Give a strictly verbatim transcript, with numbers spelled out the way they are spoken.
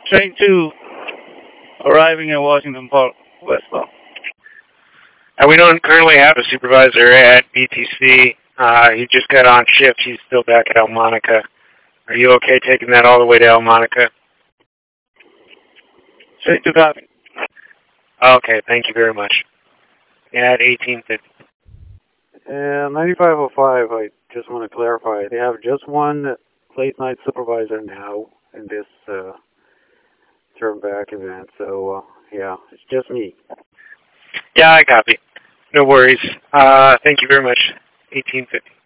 Train two, arriving at Washington Park, westbound. Uh, we don't currently have a supervisor at B T C. Uh, he just got on shift. He's still back at El Monica. Are you okay taking that all the way to El Monica? Train two, copy. Okay, thank you very much. Yeah, at eighteen fifty. And ninety-five oh five, I just want to clarify, they have just one late night supervisor now in this uh, turn back event. So, uh, yeah, it's just me. Yeah, I copy. No worries. Uh, thank you very much. eighteen fifty.